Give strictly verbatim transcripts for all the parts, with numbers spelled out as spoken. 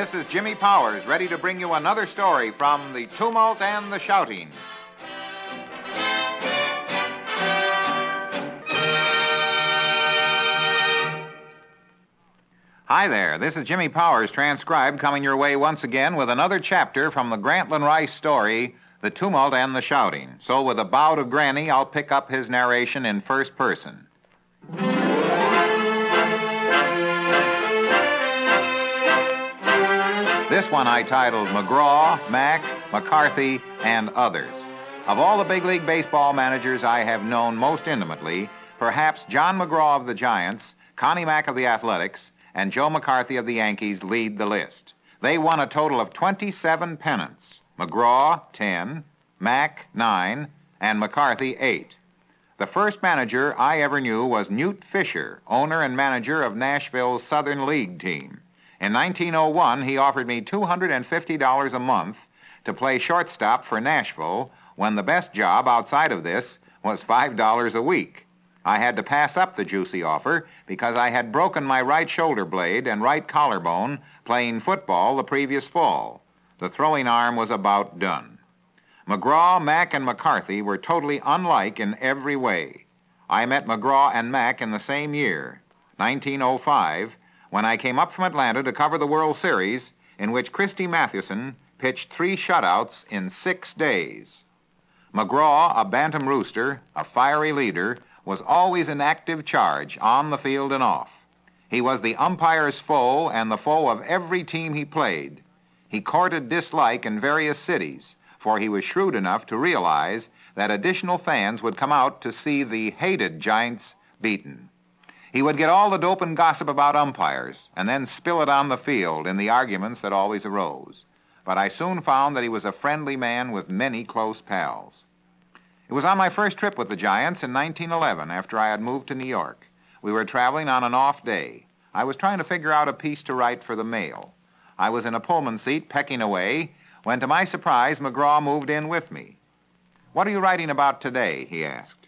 this is Jimmy Powers, ready to bring you another story from The Tumult and the Shouting. Hi there, this is Jimmy Powers, transcribed, coming your way once again with another chapter from the Grantland Rice story, The Tumult and the Shouting. So with a bow to Granny, I'll pick up his narration in first person. This one I titled McGraw, Mack, McCarthy, and Others. Of all the big league baseball managers I have known most intimately, perhaps John McGraw of the Giants, Connie Mack of the Athletics, and Joe McCarthy of the Yankees lead the list. They won a total of twenty-seven pennants. McGraw, ten, Mack, nine, and McCarthy, eight. The first manager I ever knew was Newt Fisher, owner and manager of Nashville's Southern League team. In nineteen oh one, he offered me two hundred fifty dollars a month to play shortstop for Nashville, when the best job outside of this was five dollars a week. I had to pass up the juicy offer because I had broken my right shoulder blade and right collarbone playing football the previous fall. The throwing arm was about done. McGraw, Mack, and McCarthy were totally unlike in every way. I met McGraw and Mack in the same year, nineteen oh five, when I came up from Atlanta to cover the World Series, in which Christy Mathewson pitched three shutouts in six days. McGraw, a bantam rooster, a fiery leader, was always in active charge, on the field and off. He was the umpire's foe and the foe of every team he played. He courted dislike in various cities, for he was shrewd enough to realize that additional fans would come out to see the hated Giants beaten. He would get all the dope and gossip about umpires and then spill it on the field in the arguments that always arose. But I soon found that he was a friendly man with many close pals. It was on my first trip with the Giants in nineteen eleven, after I had moved to New York. We were traveling on an off day. I was trying to figure out a piece to write for the Mail. I was in a Pullman seat pecking away when, to my surprise, McGraw moved in with me. "What are you writing about today?" he asked.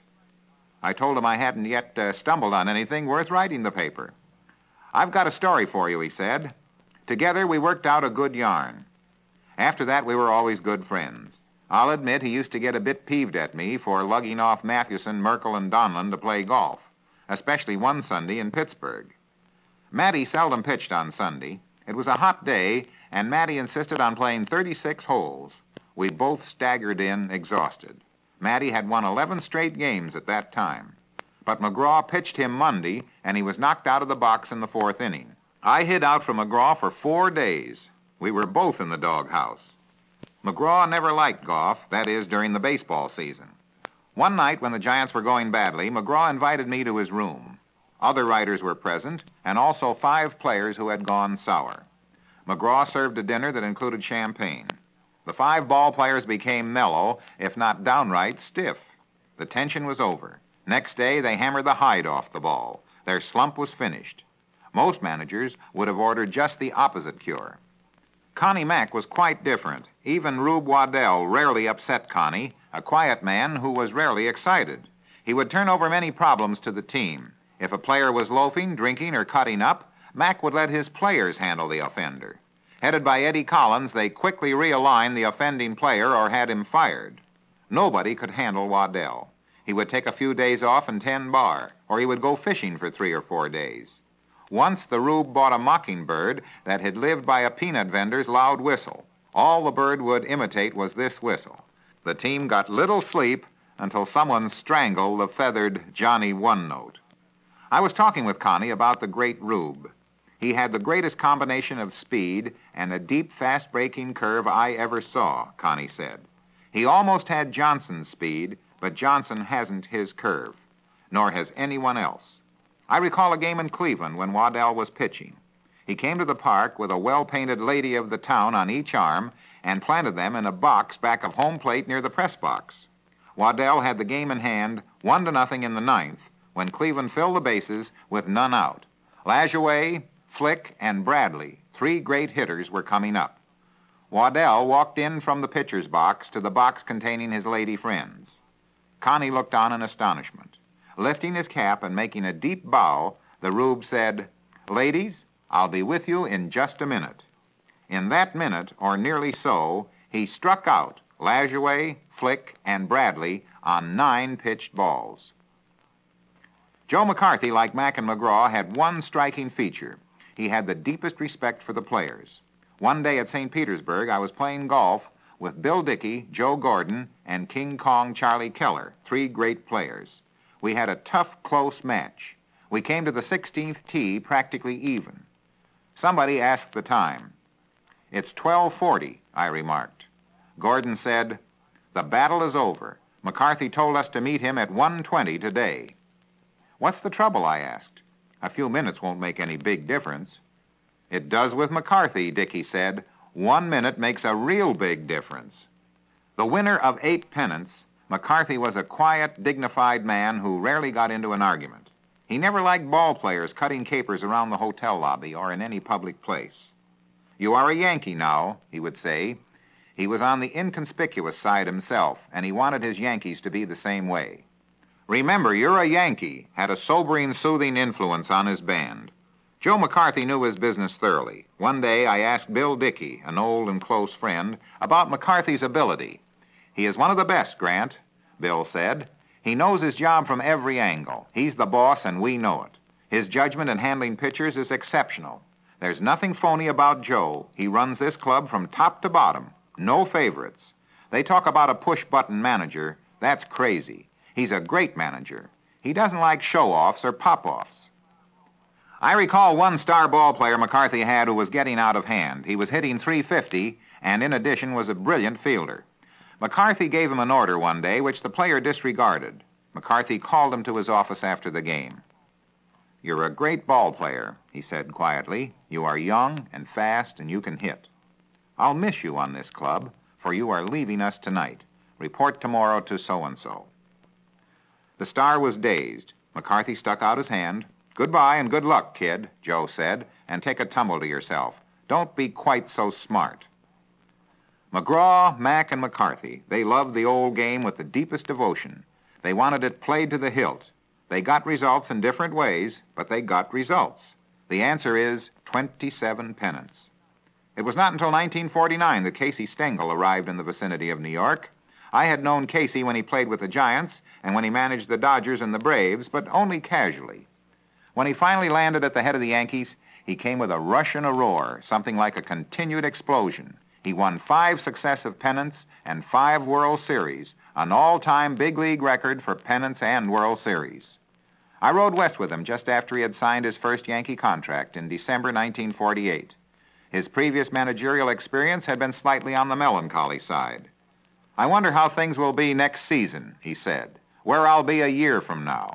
I told him I hadn't yet uh, stumbled on anything worth writing the paper. "I've got a story for you," he said. Together we worked out a good yarn. After that, we were always good friends. I'll admit he used to get a bit peeved at me for lugging off Mathewson, Merkel, and Donlin to play golf, especially one Sunday in Pittsburgh. Matty seldom pitched on Sunday. It was a hot day, and Matty insisted on playing thirty-six holes. We both staggered in, exhausted. Matty had won eleven straight games at that time. But McGraw pitched him Monday, and he was knocked out of the box in the fourth inning. I hid out from McGraw for four days. We were both in the doghouse. McGraw never liked golf, that is, during the baseball season. One night when the Giants were going badly, McGraw invited me to his room. Other writers were present, and also five players who had gone sour. McGraw served a dinner that included champagne. The five ball players became mellow, if not downright stiff. The tension was over. Next day, they hammered the hide off the ball. Their slump was finished. Most managers would have ordered just the opposite cure. Connie Mack was quite different. Even Rube Waddell rarely upset Connie, a quiet man who was rarely excited. He would turn over many problems to the team. If a player was loafing, drinking, or cutting up, Mack would let his players handle the offender. Headed by Eddie Collins, they quickly realigned the offending player or had him fired. Nobody could handle Waddell. He would take a few days off and tend bar, or he would go fishing for three or four days. Once the Rube bought a mockingbird that had lived by a peanut vendor's loud whistle. All the bird would imitate was this whistle. The team got little sleep until someone strangled the feathered Johnny One Note. I was talking with Connie about the great Rube. He had the greatest combination of speed and a deep, fast-breaking curve I ever saw, Connie said. He almost had Johnson's speed, but Johnson hasn't his curve, nor has anyone else. I recall a game in Cleveland when Waddell was pitching. He came to the park with a well-painted lady of the town on each arm and planted them in a box back of home plate near the press box. Waddell had the game in hand, one to nothing in the ninth, when Cleveland filled the bases with none out. Lajoie, Flick, and Bradley, three great hitters, were coming up. Waddell walked in from the pitcher's box to the box containing his lady friends. Connie looked on in astonishment. Lifting his cap and making a deep bow, the Rube said, "Ladies, I'll be with you in just a minute." In that minute, or nearly so, he struck out Lajoie, Flick, and Bradley on nine pitched balls. Joe McCarthy, like Mack and McGraw, had one striking feature. He had the deepest respect for the players. One day at Saint Petersburg, I was playing golf with Bill Dickey, Joe Gordon, and King Kong Charlie Keller, three great players. We had a tough, close match. We came to the sixteenth tee practically even. Somebody asked the time. "It's twelve forty, I remarked. Gordon said, "The battle is over. McCarthy told us to meet him at one twenty today." "What's the trouble?" I asked. "A few minutes won't make any big difference." "It does with McCarthy," Dickey said. "One minute makes a real big difference." The winner of eight pennants, McCarthy was a quiet, dignified man who rarely got into an argument. He never liked ball players cutting capers around the hotel lobby or in any public place. "You are a Yankee now," he would say. He was on the inconspicuous side himself, and he wanted his Yankees to be the same way. "Remember, you're a Yankee," had a sobering, soothing influence on his band. Joe McCarthy knew his business thoroughly. One day I asked Bill Dickey, an old and close friend, about McCarthy's ability. "He is one of the best, Grant," Bill said. "He knows his job from every angle. He's the boss, and we know it. His judgment in handling pitchers is exceptional. There's nothing phony about Joe. He runs this club from top to bottom. No favorites. They talk about a push-button manager. That's crazy. He's a great manager. He doesn't like show-offs or pop-offs." I recall one star ball player McCarthy had who was getting out of hand. He was hitting three fifty, and in addition was a brilliant fielder. McCarthy gave him an order one day which the player disregarded. McCarthy called him to his office after the game. "You're a great ball player," he said quietly. "You are young and fast, and you can hit. I'll miss you on this club, for you are leaving us tonight. Report tomorrow to so-and-so." The star was dazed. McCarthy stuck out his hand. "Goodbye and good luck, kid," Joe said, "and take a tumble to yourself. Don't be quite so smart." McGraw, Mack, and McCarthy, they loved the old game with the deepest devotion. They wanted it played to the hilt. They got results in different ways, but they got results. The answer is twenty-seven pennants. It was not until nineteen forty-nine that Casey Stengel arrived in the vicinity of New York. I had known Casey when he played with the Giants and when he managed the Dodgers and the Braves, but only casually. When he finally landed at the head of the Yankees, he came with a rush and a roar, something like a continued explosion. He won five successive pennants and five World Series, an all-time big league record for pennants and World Series. I rode west with him just after he had signed his first Yankee contract in December nineteen forty-eight. His previous managerial experience had been slightly on the melancholy side. "I wonder how things will be next season," he said, "where I'll be a year from now."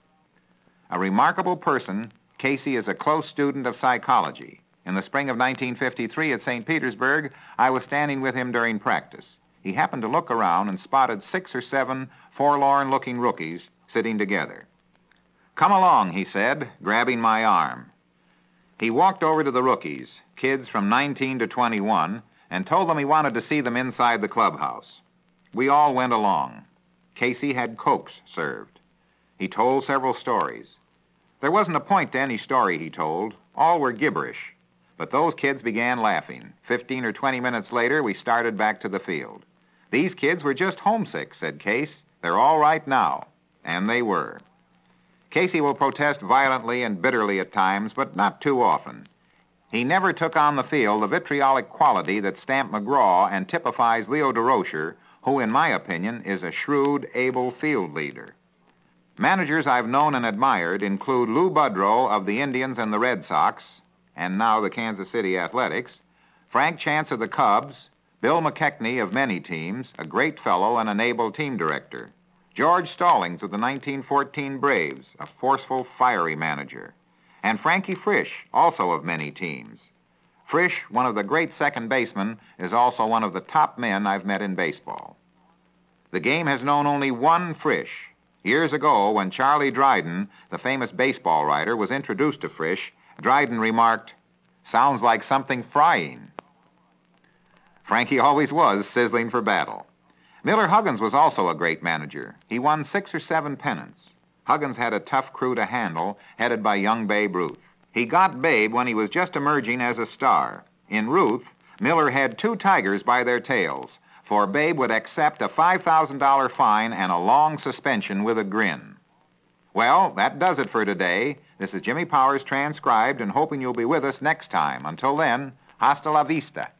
A remarkable person, Casey is a close student of psychology. In the spring of nineteen fifty-three at Saint Petersburg, I was standing with him during practice. He happened to look around and spotted six or seven forlorn-looking rookies sitting together. "Come along," he said, grabbing my arm. He walked over to the rookies, kids from nineteen to twenty-one, and told them he wanted to see them inside the clubhouse. We all went along. Casey had Cokes served. He told several stories. There wasn't a point to any story he told. All were gibberish. But those kids began laughing. Fifteen or twenty minutes later, we started back to the field. "These kids were just homesick," said Case. "They're all right now." And they were. Casey will protest violently and bitterly at times, but not too often. He never took on the field the vitriolic quality that stamped McGraw and typifies Leo Durocher, who, in my opinion, is a shrewd, able field leader. Managers I've known and admired include Lou Budrow of the Indians and the Red Sox, and now the Kansas City Athletics, Frank Chance of the Cubs, Bill McKechnie of many teams, a great fellow and an able team director, George Stallings of the nineteen fourteen Braves, a forceful, fiery manager, and Frankie Frisch, also of many teams. Frisch, one of the great second basemen, is also one of the top men I've met in baseball. The game has known only one Frisch. Years ago, when Charlie Dryden, the famous baseball writer, was introduced to Frisch, Dryden remarked, "Sounds like something frying." Frankie always was sizzling for battle. Miller Huggins was also a great manager. He won six or seven pennants. Huggins had a tough crew to handle, headed by young Babe Ruth. He got Babe when he was just emerging as a star. In Ruth, Miller had two tigers by their tails, for Babe would accept a five thousand dollars fine and a long suspension with a grin. Well, that does it for today. This is Jimmy Powers transcribed and hoping you'll be with us next time. Until then, hasta la vista.